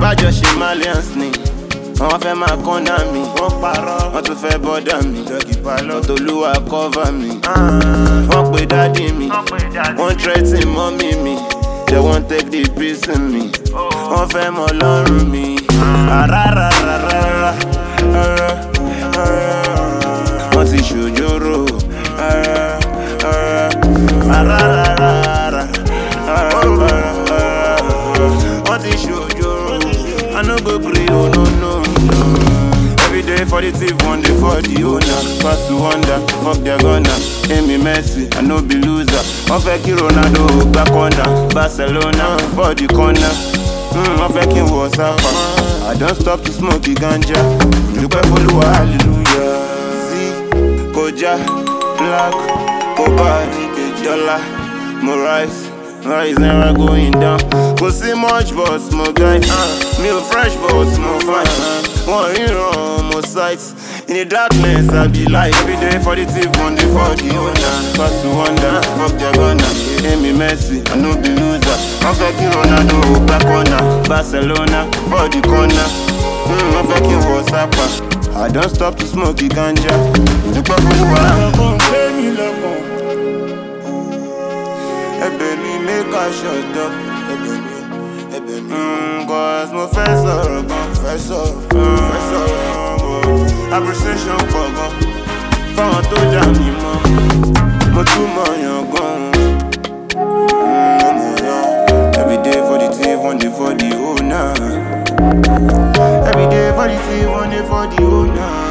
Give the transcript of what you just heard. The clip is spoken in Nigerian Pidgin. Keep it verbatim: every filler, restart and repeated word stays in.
Bájọ ṣe Malians ni wọ́n fẹ́ máa kọ́nà mi, wọ́n parọ́, wọ́n tún fẹ́ bọ́dà mi, Tolúwa cover mi, wọ́n pe dádì mi, wọ́n threaten mọ́mí mi, they wọ́n take the peace in me, wọ́n fẹ́ mọ lọ́rùn mi, àràràràràrà, wọ́n ti ṣòjóró, àràràràrà, wọ́n ti ṣòjóró. I no go gree, oh no, no, no. Every day for the thief, one day for the owner. Pass to wonder, fuck their gunner. Amy Messi, I no be loser. One fake Ronaldo, back corner. Barcelona, for the corner. Mm, one fake Wasapa. I don't stop to smoke the ganja. Look at follow, hallelujah. See, Koja, Black, Cobalt, Dollar, Morais. Rise never going down. Go see much but small guy. Uh, me a fresh but small fine. One hero on more sights. In the darkness I be light. Every day for the thief, one day for the owner. Pass to wonder, fuck their gunner. Amy Messi, I no be loser. I'm fucking Ronaldo, back corner. Barcelona, for the corner. Mm, I'm fucking Wasapa. I don't stop to smoke the ganja. The purple one. Make I shut up, mm, cause mo fẹ́ sọ̀rọ̀ gan, fẹ́ sọ̀rọ̀, fẹ́ sọ̀rọ̀, appreciation pọ̀ gan, fáwọn tó dà mí mọ́, mo tún mọ̀ yàn gan, mm, everyday for the thief, one day for the owner, everyday for the thief, one day for the owner.